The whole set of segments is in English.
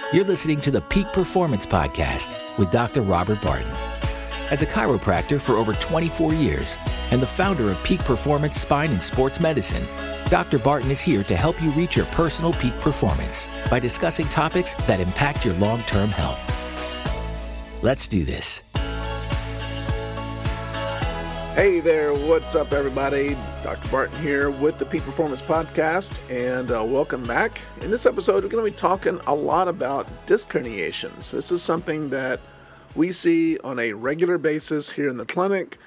You're listening to the Peak Performance Podcast with Dr. Robert Barton. As a chiropractor for over 24 years and the founder of Peak Performance Spine and Sports Medicine, Dr. Barton is here to help you reach your personal peak performance by discussing topics that impact your long-term health. Let's do this. Hey there, what's up everybody? Dr. Barton here with the Peak Performance Podcast, and welcome back. In this episode, we're going to be talking a lot about disc herniations. This is something that we see on a regular basis here in the clinic,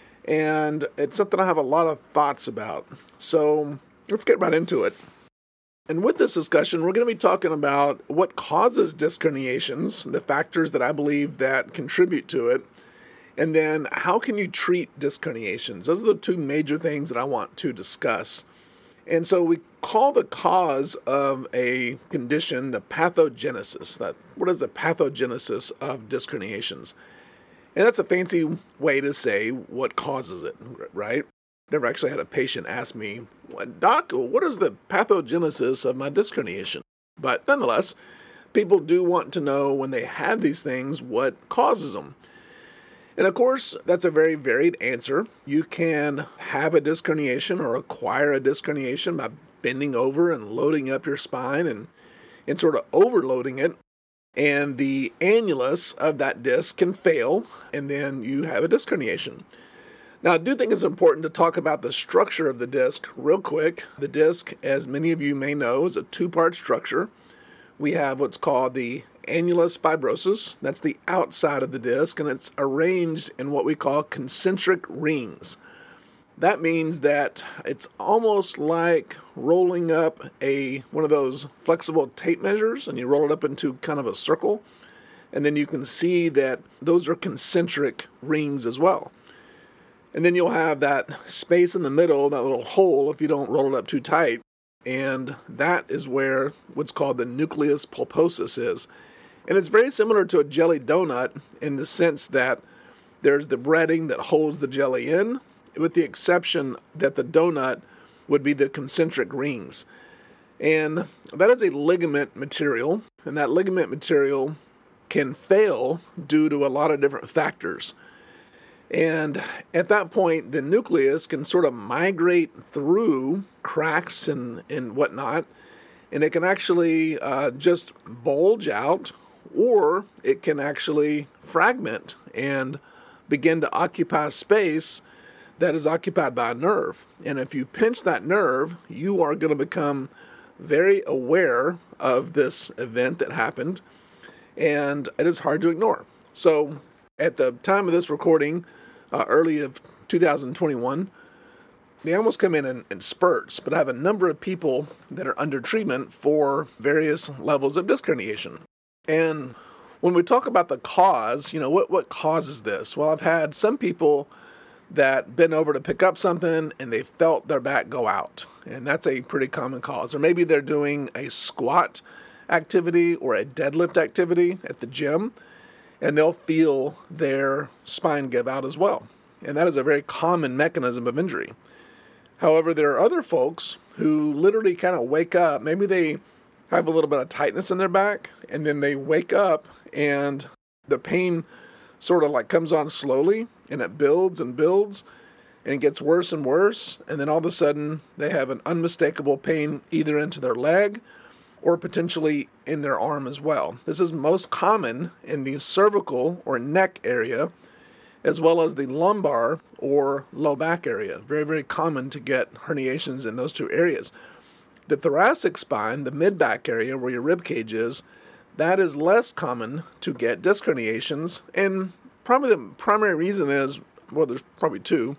and it's something I have a lot of thoughts about. So let's get right into it. And with this discussion, we're going to be talking about what causes disc herniations, the factors that I believe that contribute to it, and then how can you treat disc herniations? Those are the two major things that I want to discuss. And so we call the cause of a condition the pathogenesis. What is the pathogenesis of disc herniations? And that's a fancy way to say what causes it, right? Never actually had a patient ask me, Doc, what is the pathogenesis of my disc herniation? But nonetheless, people do want to know when they have these things, what causes them. And of course, that's a very varied answer. You can have a disc herniation or acquire a disc herniation by bending over and loading up your spine and sort of overloading it. And the annulus of that disc can fail, and then you have a disc herniation. Now, I do think it's important to talk about the structure of the disc real quick. The disc, as many of you may know, is a two-part structure. We have what's called the annulus fibrosus. That's the outside of the disc, and it's arranged in what we call concentric rings. That means that it's almost like rolling up one of those flexible tape measures, and you roll it up into kind of a circle, and then you can see that those are concentric rings as well. And then you'll have that space in the middle, that little hole, if you don't roll it up too tight, and that is where what's called the nucleus pulposus is. And it's very similar to a jelly donut in the sense that there's the breading that holds the jelly in, with the exception that the donut would be the concentric rings. And that is a ligament material, and that ligament material can fail due to a lot of different factors. And at that point, the nucleus can sort of migrate through cracks and whatnot, and it can actually just bulge out, or it can actually fragment and begin to occupy space that is occupied by a nerve. And if you pinch that nerve, you are going to become very aware of this event that happened, and it is hard to ignore. So at the time of this recording, early of 2021, they almost come in spurts, but I have a number of people that are under treatment for various levels of disc herniation. And when we talk about the cause, what causes this? Well, I've had some people that bent over to pick up something and they felt their back go out. And that's a pretty common cause. Or maybe they're doing a squat activity or a deadlift activity at the gym, and they'll feel their spine give out as well. And that is a very common mechanism of injury. However, there are other folks who literally kind of wake up. Maybe they have a little bit of tightness in their back, and then they wake up and the pain sort of like comes on slowly, and it builds and builds, and it gets worse and worse, and then all of a sudden they have an unmistakable pain either into their leg or potentially in their arm as well. This is most common in the cervical or neck area, as well as the lumbar or low back area. Very, very common to get herniations in those two areas. The thoracic spine, the mid-back area where your rib cage is, that is less common to get disc herniations, and probably the primary reason is, well, there's probably two.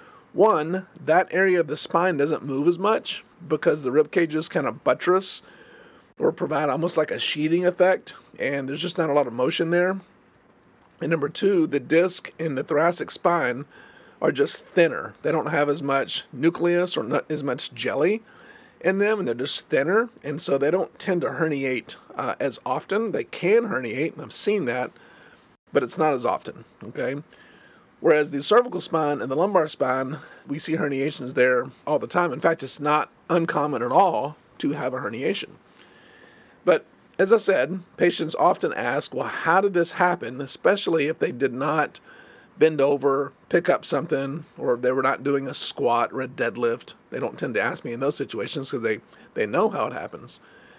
One, that area of the spine doesn't move as much because the rib cages kind of buttress or provide almost like a sheathing effect, and there's just not a lot of motion there. And number two, the disc in the thoracic spine are just thinner. They don't have as much nucleus or not as much jelly in them, and they're just thinner, and so they don't tend to herniate as often. They can herniate, and I've seen that, but it's not as often, okay? Whereas the cervical spine and the lumbar spine, we see herniations there all the time. In fact, it's not uncommon at all to have a herniation. But as I said, patients often ask, well, how did this happen, especially if they did not bend over, pick up something, or they were not doing a squat or a deadlift. They don't tend to ask me in those situations because they know how it happens.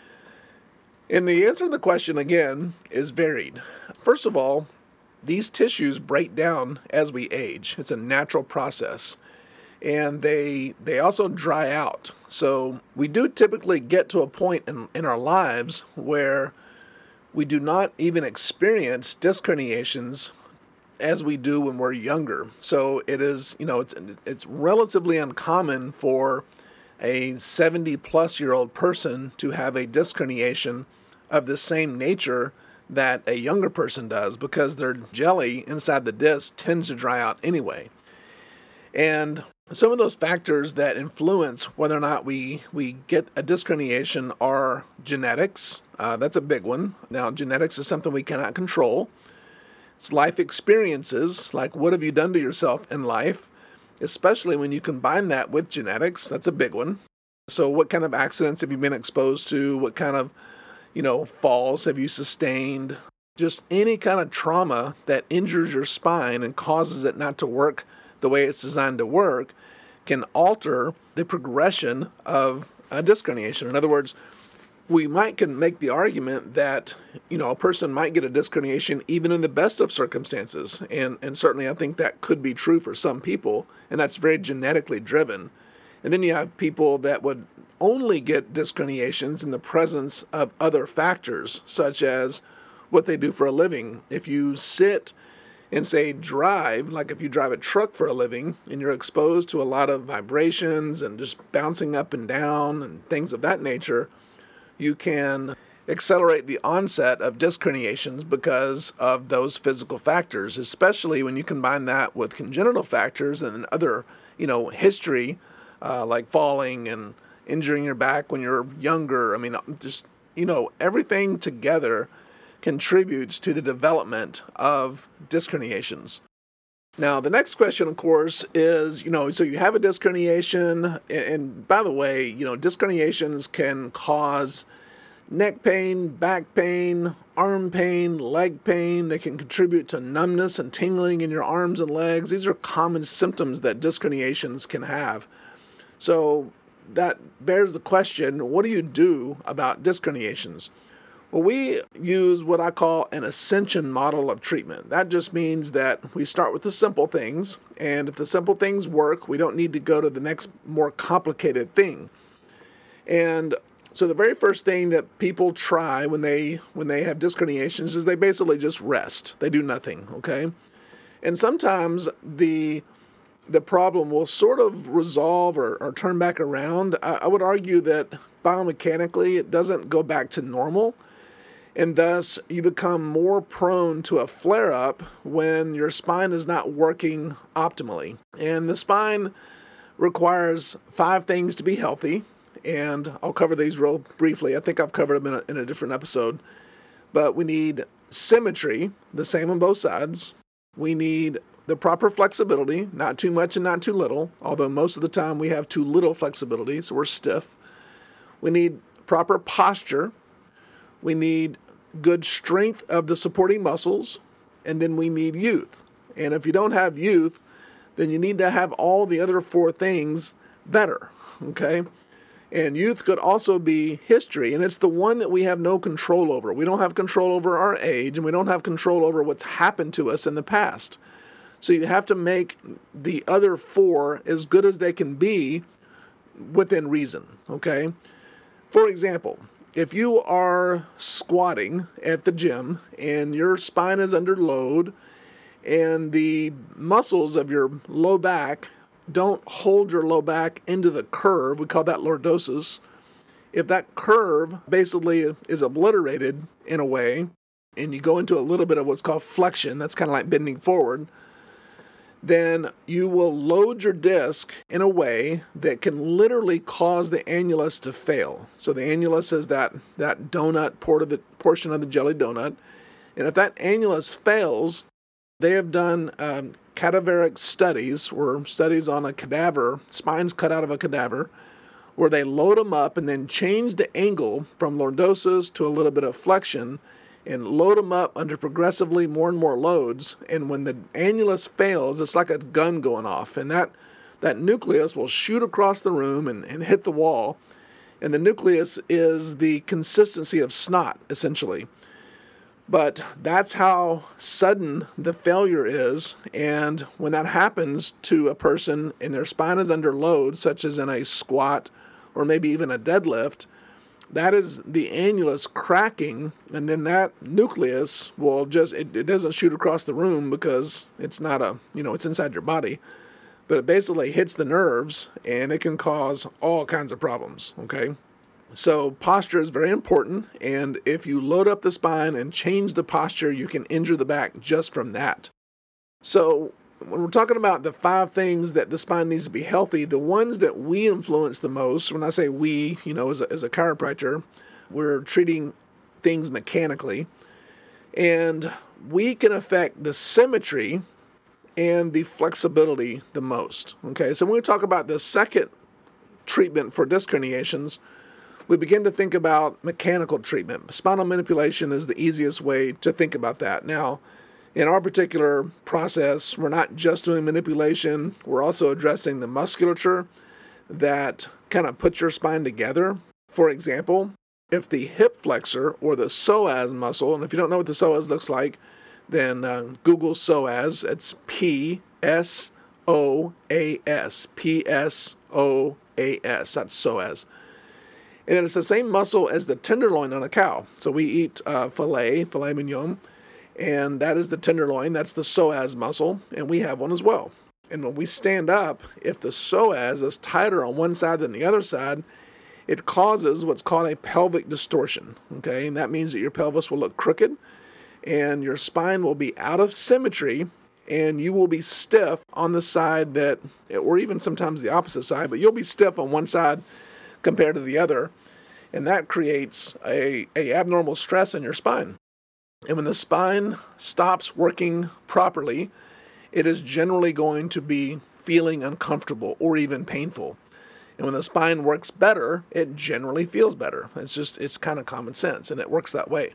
And the answer to the question, again, is varied. First of all, these tissues break down as we age. It's a natural process. And they also dry out. So we do typically get to a point in our lives where we do not even experience disc herniations as we do when we're younger. So it is, it's relatively uncommon for a 70-plus-year-old person to have a disc herniation of the same nature that a younger person does, because their jelly inside the disc tends to dry out anyway. And some of those factors that influence whether or not we get a disc herniation are genetics. That's a big one. Now, genetics is something we cannot control. It's life experiences, like what have you done to yourself in life, especially when you combine that with genetics. That's a big one. So what kind of accidents have you been exposed to? What kind of, falls have you sustained? Just any kind of trauma that injures your spine and causes it not to work the way it's designed to work can alter the progression of a disc herniation. In other words, we can make the argument that, a person might get a disc herniation even in the best of circumstances. And certainly I think that could be true for some people, and that's very genetically driven. And then you have people that would only get disc herniations in the presence of other factors, such as what they do for a living. If you sit and say drive, like if you drive a truck for a living and you're exposed to a lot of vibrations and just bouncing up and down and things of that nature, you can accelerate the onset of disc herniations because of those physical factors, especially when you combine that with congenital factors and other, history, like falling and injuring your back when you're younger. I mean, just, everything together contributes to the development of disc herniations. Now, the next question, of course, is, so you have a disc herniation, and by the way, disc herniations can cause neck pain, back pain, arm pain, leg pain. They can contribute to numbness and tingling in your arms and legs. These are common symptoms that disc herniations can have. So that bears the question, what do you do about disc herniations? Well, we use what I call an ascension model of treatment. That just means that we start with the simple things, and if the simple things work, we don't need to go to the next more complicated thing. And so the very first thing that people try when they have disc herniations is they basically just rest. They do nothing, okay? And sometimes the problem will sort of resolve or turn back around. I would argue that biomechanically it doesn't go back to normal. And thus, you become more prone to a flare-up when your spine is not working optimally. And the spine requires 5 things to be healthy, and I'll cover these real briefly. I think I've covered them in a different episode. But we need symmetry, the same on both sides. We need the proper flexibility, not too much and not too little, although most of the time we have too little flexibility, so we're stiff. We need proper posture. We need good strength of the supporting muscles, and then we need youth. And if you don't have youth, then you need to have all the other 4 things better, okay? And youth could also be history, and it's the one that we have no control over. We don't have control over our age, and we don't have control over what's happened to us in the past. So you have to make the other 4 as good as they can be within reason, okay? For example, if you are squatting at the gym and your spine is under load and the muscles of your low back don't hold your low back into the curve, we call that lordosis. If that curve basically is obliterated in a way and you go into a little bit of what's called flexion, that's kind of like bending forward, then you will load your disc in a way that can literally cause the annulus to fail. So the annulus is that donut portion of the jelly donut. And if that annulus fails, they have done cadaveric studies, or studies on a cadaver, spines cut out of a cadaver, where they load them up and then change the angle from lordosis to a little bit of flexion and load them up under progressively more and more loads. And when the annulus fails, it's like a gun going off, and that nucleus will shoot across the room and hit the wall. And the nucleus is the consistency of snot, essentially. But that's how sudden the failure is. And when that happens to a person and their spine is under load, such as in a squat or maybe even a deadlift, that is the annulus cracking, and then that nucleus will just, it doesn't shoot across the room because it's not it's inside your body, but it basically hits the nerves and it can cause all kinds of problems, okay? So posture is very important, and if you load up the spine and change the posture, you can injure the back just from that. So when we're talking about the 5 things that the spine needs to be healthy, the ones that we influence the most, when I say we, as a chiropractor, we're treating things mechanically, and we can affect the symmetry and the flexibility the most. Okay, so when we talk about the second treatment for disc herniations, we begin to think about mechanical treatment. Spinal manipulation is the easiest way to think about that. Now, in our particular process, we're not just doing manipulation, we're also addressing the musculature that kind of puts your spine together. For example, if the hip flexor or the psoas muscle, and if you don't know what the psoas looks like, then Google psoas. It's P-S-O-A-S. P-S-O-A-S. That's psoas. And then it's the same muscle as the tenderloin on a cow. So we eat filet mignon, and that is the tenderloin. That's the psoas muscle, and we have one as well. And when we stand up, if the psoas is tighter on one side than the other side, it causes what's called a pelvic distortion. Okay, and that means that your pelvis will look crooked, and your spine will be out of symmetry, and you will be stiff on the side that, or even sometimes the opposite side, but you'll be stiff on one side compared to the other, and that creates a abnormal stress in your spine. And when the spine stops working properly, it is generally going to be feeling uncomfortable or even painful. And when the spine works better, it generally feels better. It's kind of common sense, and it works that way.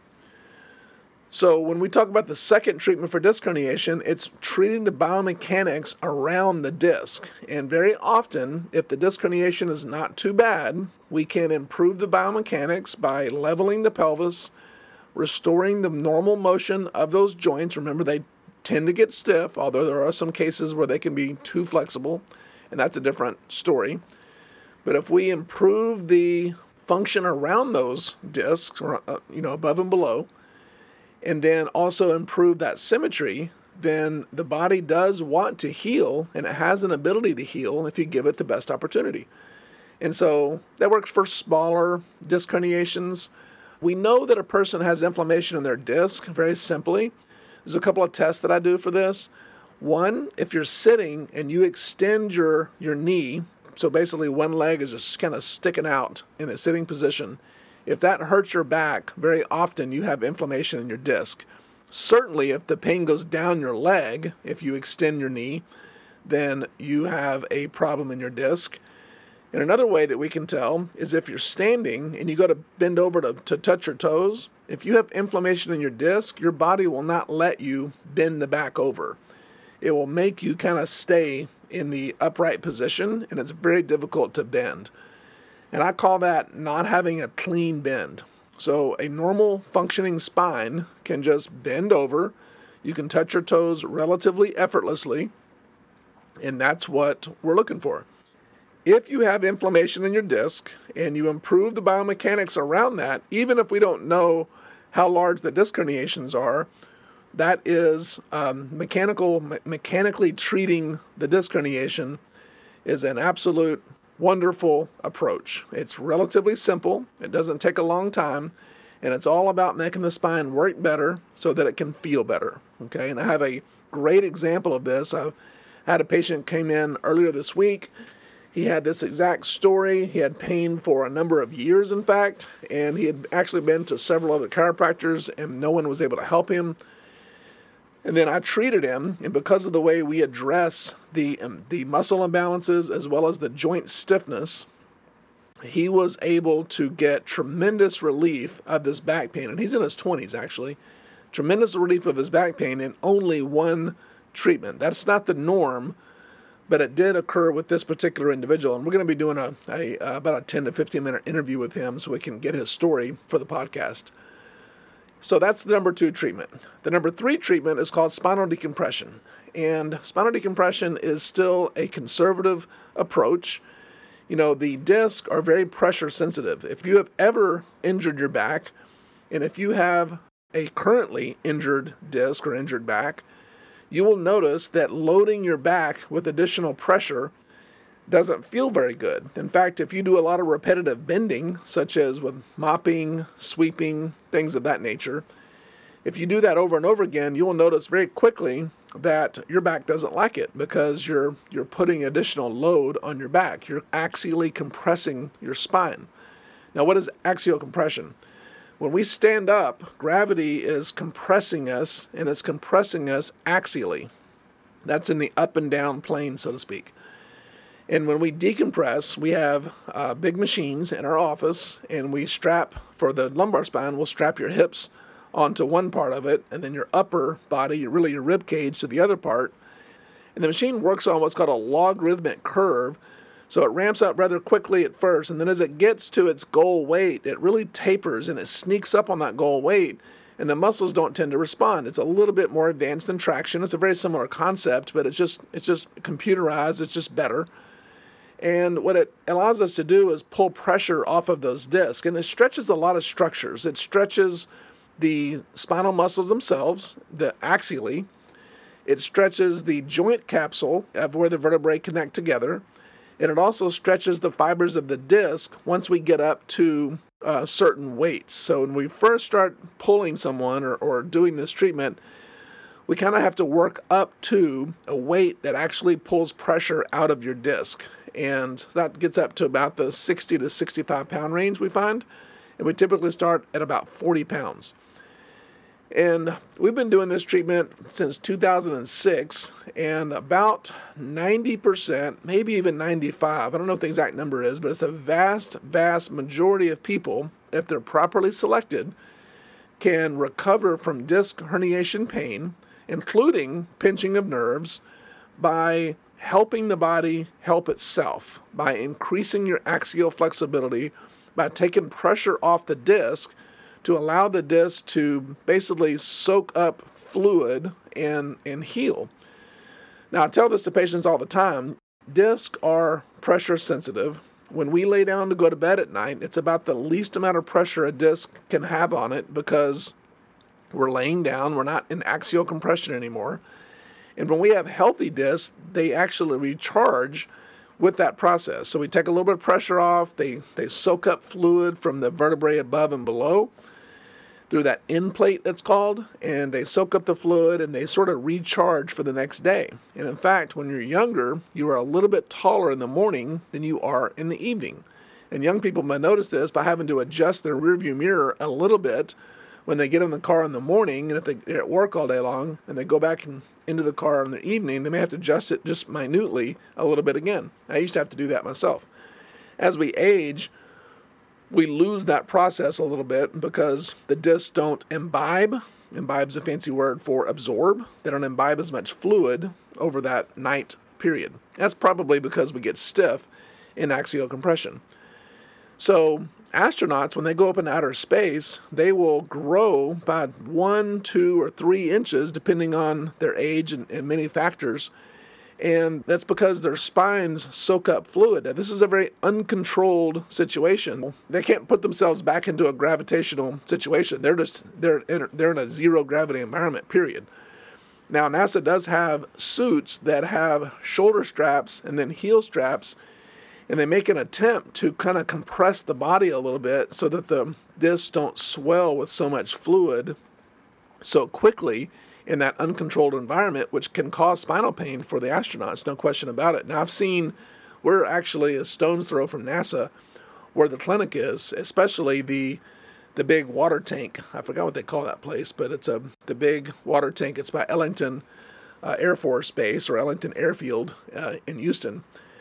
So when we talk about the second treatment for disc herniation, it's treating the biomechanics around the disc. And very often, if the disc herniation is not too bad, we can improve the biomechanics by leveling the pelvis, restoring the normal motion of those joints. Remember, they tend to get stiff, although there are some cases where they can be too flexible, and that's a different story. But if we improve the function around those discs, above and below, and then also improve that symmetry, then the body does want to heal, and it has an ability to heal if you give it the best opportunity. And so that works for smaller disc herniations. We know that a person has inflammation in their disc very simply. There's a couple of tests that I do for this. One, if you're sitting and you extend your knee, so basically one leg is just kind of sticking out in a sitting position, if that hurts your back, very often you have inflammation in your disc. Certainly, if the pain goes down your leg, if you extend your knee, then you have a problem in your disc. And another way that we can tell is if you're standing and you go to bend over to touch your toes, if you have inflammation in your disc, your body will not let you bend the back over. It will make you kind of stay in the upright position, and it's very difficult to bend. And I call that not having a clean bend. So a normal functioning spine can just bend over. You can touch your toes relatively effortlessly, and that's what we're looking for. If you have inflammation in your disc and you improve the biomechanics around that, even if we don't know how large the disc herniations are, that is mechanically treating the disc herniation is an absolute wonderful approach. It's relatively simple. It doesn't take a long time, and it's all about making the spine work better so that it can feel better. Okay, and I have a great example of this. I had a patient came in earlier this week. He had this exact story. He had pain for a number of years, in fact, and he had actually been to several other chiropractors, and no one was able to help him. And then I treated him, and because of the way we address the muscle imbalances as well as the joint stiffness, he was able to get tremendous relief of this back pain. And he's in his 20s, actually. Tremendous relief of his back pain in only one treatment. That's not the norm, but it did occur with this particular individual. And we're going to be doing about a 10 to 15 minute interview with him so we can get his story for the podcast. So that's the number 2 treatment. The number 3 treatment is called spinal decompression. And spinal decompression is still a conservative approach. The discs are very pressure sensitive. If you have ever injured your back, and if you have a currently injured disc or injured back, you will notice that loading your back with additional pressure doesn't feel very good. In fact, if you do a lot of repetitive bending, such as with mopping, sweeping, things of that nature, if you do that over and over again, you will notice very quickly that your back doesn't like it because you're putting additional load on your back. You're axially compressing your spine. Now, what is axial compression? When we stand up, gravity is compressing us, and it's compressing us axially. That's in the up and down plane, so to speak. And when we decompress, we have big machines in our office, and we strap, for the lumbar spine, we'll strap your hips onto one part of it, and then your upper body, really your rib cage, to the other part. And the machine works on what's called a logarithmic curve, so it ramps up rather quickly at first, and then as it gets to its goal weight, it really tapers, and it sneaks up on that goal weight, and the muscles don't tend to respond. It's a little bit more advanced than traction. It's a very similar concept, but it's just computerized. It's just better. And what it allows us to do is pull pressure off of those discs, and it stretches a lot of structures. It stretches the spinal muscles themselves, the axially. It stretches the joint capsule of where the vertebrae connect together, and it also stretches the fibers of the disc once we get up to certain weights. So when we first start pulling someone or doing this treatment, we kind of have to work up to a weight that actually pulls pressure out of your disc. And that gets up to about the 60 to 65 pound range, we find. And we typically start at about 40 pounds. And we've been doing this treatment since 2006, and about 90%, maybe even 95%, I don't know what the exact number is, but it's a vast, vast majority of people, if they're properly selected, can recover from disc herniation pain, including pinching of nerves, by helping the body help itself, by increasing your axial flexibility, by taking pressure off the disc to allow the disc to basically soak up fluid and heal. Now, I tell this to patients all the time. Discs are pressure sensitive. When we lay down to go to bed at night, it's about the least amount of pressure a disc can have on it because we're laying down, we're not in axial compression anymore. And when we have healthy discs, they actually recharge with that process. So we take a little bit of pressure off, they soak up fluid from the vertebrae above and below through that end plate that's called, and they soak up the fluid and they sort of recharge for the next day. And in fact, when you're younger, you are a little bit taller in the morning than you are in the evening. And young people might notice this by having to adjust their rearview mirror a little bit when they get in the car in the morning, and if they're at work all day long and they go back into the car in the evening, they may have to adjust it just minutely a little bit again. I used to have to do that myself. As we age, we lose that process a little bit because the discs don't imbibe. Imbibe is a fancy word for absorb. They don't imbibe as much fluid over that night period. That's probably because we get stiff in axial compression. So astronauts, when they go up in outer space, they will grow by 1, 2, or 3 inches, depending on their age and many factors. And that's because their spines soak up fluid. Now, this is a very uncontrolled situation. They can't put themselves back into a gravitational situation. They're in a zero gravity environment, period. Now, NASA does have suits that have shoulder straps and then heel straps, and they make an attempt to kind of compress the body a little bit so that the discs don't swell with so much fluid so quickly in that uncontrolled environment, which can cause spinal pain for the astronauts, no question about it. Now, we're actually a stone's throw from NASA where the clinic is, especially the big water tank. I forgot what they call that place, but it's the big water tank. It's by Ellington Air Force Base or Ellington Airfield in Houston.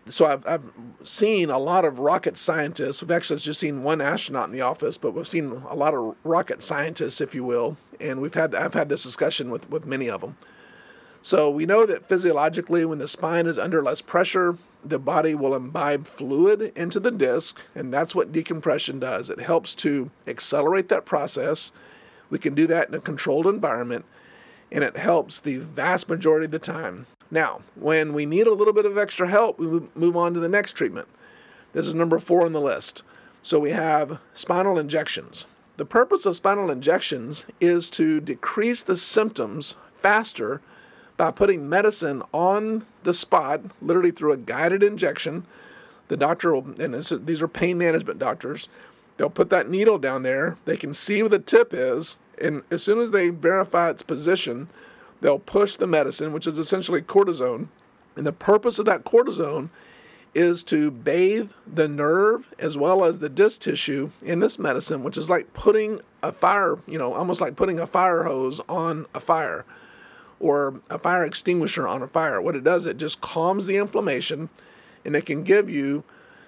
So I've seen a lot of rocket scientists. We've actually just seen one astronaut in the office, but we've seen a lot of rocket scientists, if you will, and I've had this discussion with many of them. So we know that physiologically, when the spine is under less pressure, the body will imbibe fluid into the disc, and that's what decompression does. It helps to accelerate that process. We can do that in a controlled environment, and it helps the vast majority of the time. Now, when we need a little bit of extra help, we move on to the next treatment. This is number 4 on the list. So we have spinal injections. The purpose of spinal injections is to decrease the symptoms faster by putting medicine on the spot, literally through a guided injection. The doctor will, and these are pain management doctors, they'll put that needle down there. They can see where the tip is, and as soon as they verify its position, they'll push the medicine, which is essentially cortisone. And the purpose of that cortisone is to bathe the nerve as well as the disc tissue in this medicine, which is like putting a fire, almost like putting a fire hose on a fire or a fire extinguisher on a fire. What it does, it just calms the inflammation, and it can give you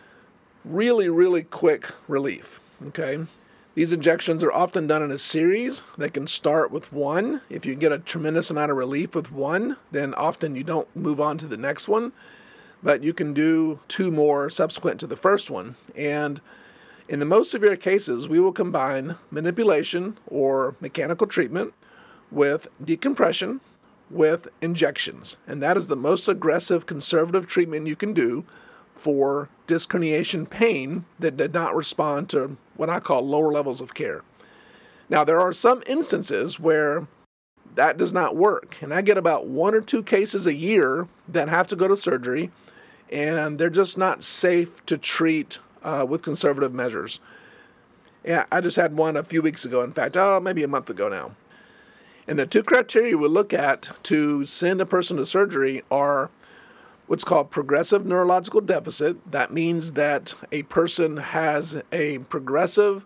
really, really quick relief, okay? These injections are often done in a series. They can start with one. If you get a tremendous amount of relief with one, then often you don't move on to the next one, but you can do 2 more subsequent to the first one. And in the most severe cases, we will combine manipulation or mechanical treatment with decompression with injections. And that is the most aggressive conservative treatment you can do for disc herniation pain that did not respond to what I call lower levels of care. Now, there are some instances where that does not work, and I get about 1 or 2 cases a year that have to go to surgery, and they're just not safe to treat with conservative measures. Yeah, I just had one a few weeks ago, in fact, maybe a month ago now. And the 2 criteria we look at to send a person to surgery are what's called progressive neurological deficit. That means that a person has a progressive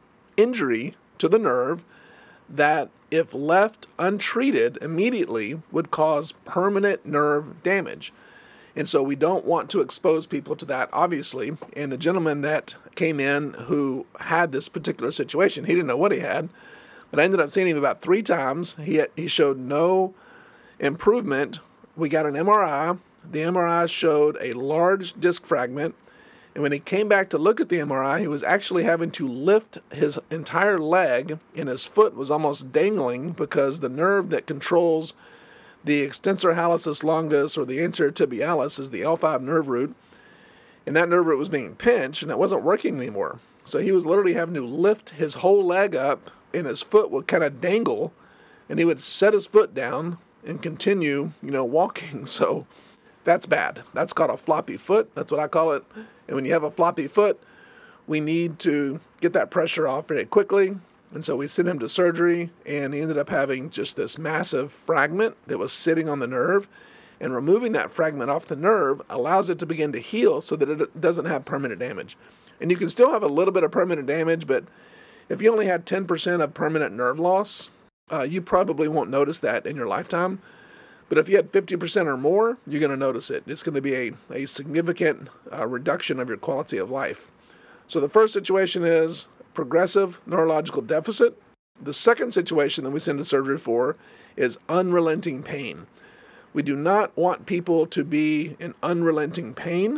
injury to the nerve that, if left untreated immediately, would cause permanent nerve damage. And so we don't want to expose people to that, obviously. And the gentleman that came in who had this particular situation, he didn't know what he had, but I ended up seeing him about 3 times. He showed no improvement. We got an MRI. The MRI showed a large disc fragment, and when he came back to look at the MRI, he was actually having to lift his entire leg, and his foot was almost dangling because the nerve that controls the extensor hallucis longus, or the anterior tibialis, is the L5 nerve root, and that nerve root was being pinched, and it wasn't working anymore. So he was literally having to lift his whole leg up, and his foot would kind of dangle, and he would set his foot down and continue, walking. So that's bad. That's called a floppy foot. That's what I call it. And when you have a floppy foot, we need to get that pressure off very quickly. And so we sent him to surgery, and he ended up having just this massive fragment that was sitting on the nerve. And removing that fragment off the nerve allows it to begin to heal so that it doesn't have permanent damage. And you can still have a little bit of permanent damage, but if you only had 10% of permanent nerve loss, you probably won't notice that in your lifetime. But if you had 50% or more, you're going to notice it. It's going to be a significant reduction of your quality of life. So the first situation is progressive neurological deficit. The second situation that we send to surgery for is unrelenting pain. We do not want people to be in unrelenting pain.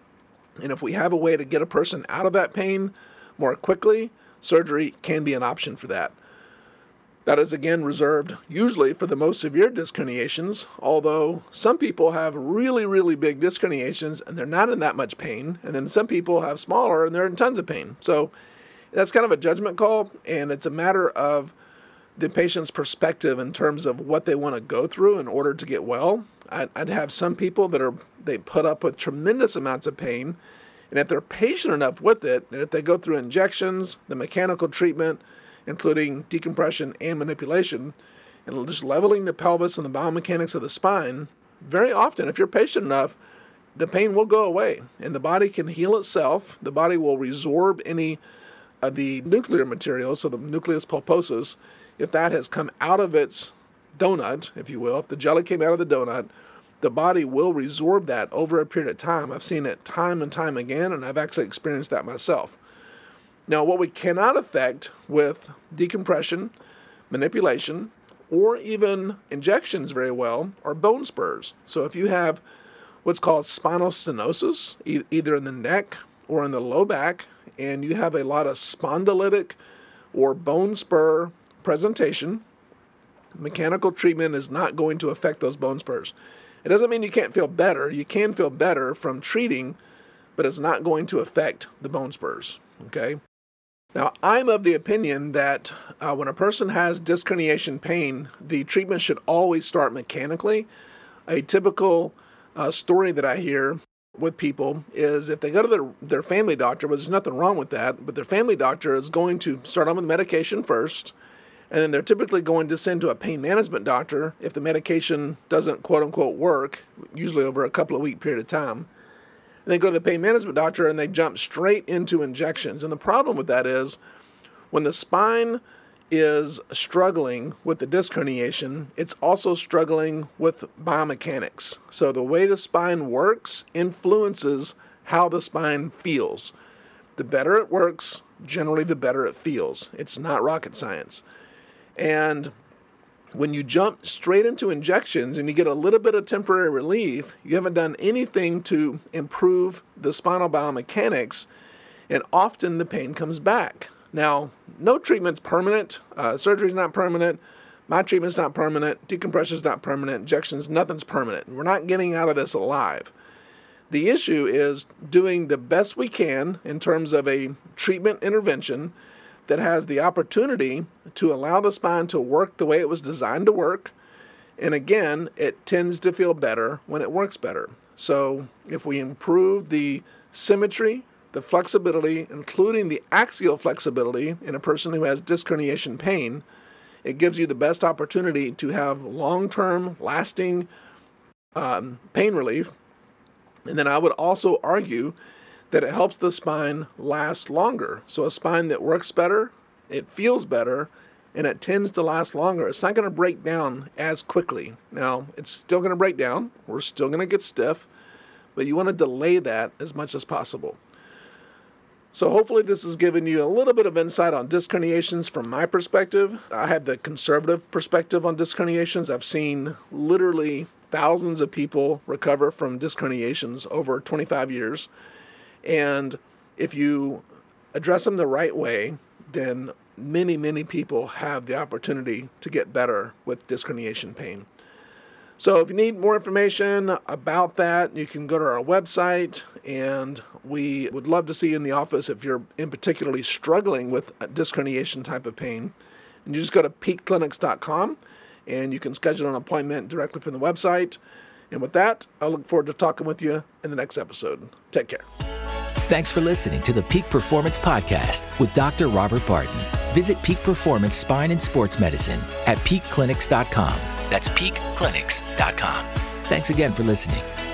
And if we have a way to get a person out of that pain more quickly, surgery can be an option for that. That is, again, reserved usually for the most severe disc herniations, although some people have really, really big disc herniations and they're not in that much pain, and then some people have smaller and they're in tons of pain. So that's kind of a judgment call, and it's a matter of the patient's perspective in terms of what they want to go through in order to get well. I'd have some people they put up with tremendous amounts of pain, and if they're patient enough with it, and if they go through injections, the mechanical treatment, including decompression and manipulation, and just leveling the pelvis and the biomechanics of the spine, very often, if you're patient enough, the pain will go away, and the body can heal itself. The body will resorb any of the nuclear material, so the nucleus pulposus, if that has come out of its donut, if you will, if the jelly came out of the donut, the body will resorb that over a period of time. I've seen it time and time again, and I've actually experienced that myself. Now, what we cannot affect with decompression, manipulation, or even injections very well are bone spurs. So if you have what's called spinal stenosis, either in the neck or in the low back, and you have a lot of spondylitic or bone spur presentation, mechanical treatment is not going to affect those bone spurs. It doesn't mean you can't feel better. You can feel better from treating, but it's not going to affect the bone spurs, okay? Now, I'm of the opinion that when a person has disc herniation pain, the treatment should always start mechanically. A typical story that I hear with people is if they go to their family doctor, but there's nothing wrong with that, but their family doctor is going to start on with medication first, and then they're typically going to send to a pain management doctor if the medication doesn't quote-unquote work, usually over a couple of week period of time. And they go to the pain management doctor and they jump straight into injections. And the problem with that is when the spine is struggling with the disc herniation, it's also struggling with biomechanics. So the way the spine works influences how the spine feels. The better it works, generally the better it feels. It's not rocket science. And when you jump straight into injections and you get a little bit of temporary relief, you haven't done anything to improve the spinal biomechanics, and often the pain comes back. Now, no treatment's permanent. Surgery's not permanent. My treatment's not permanent. Decompression's not permanent. Injections, nothing's permanent. We're not getting out of this alive. The issue is doing the best we can in terms of a treatment intervention that has the opportunity to allow the spine to work the way it was designed to work. And again, it tends to feel better when it works better. So if we improve the symmetry, the flexibility, including the axial flexibility in a person who has disc herniation pain, it gives you the best opportunity to have long-term, lasting pain relief. And then I would also argue that it helps the spine last longer. So a spine that works better, it feels better, and it tends to last longer. It's not going to break down as quickly. Now, it's still going to break down. We're still going to get stiff, but you want to delay that as much as possible. So hopefully this has given you a little bit of insight on disc herniations from my perspective. I have the conservative perspective on disc herniations. I've seen literally thousands of people recover from disc herniations over 25 years. And if you address them the right way, then many, many people have the opportunity to get better with disc herniation pain. So if you need more information about that, you can go to our website, and we would love to see you in the office if you're in particularly struggling with a disc herniation type of pain. And you just go to peakclinics.com, and you can schedule an appointment directly from the website. And with that, I look forward to talking with you in the next episode. Take care. Thanks for listening to the Peak Performance Podcast with Dr. Robert Barton. Visit Peak Performance Spine and Sports Medicine at peakclinics.com. That's peakclinics.com. Thanks again for listening.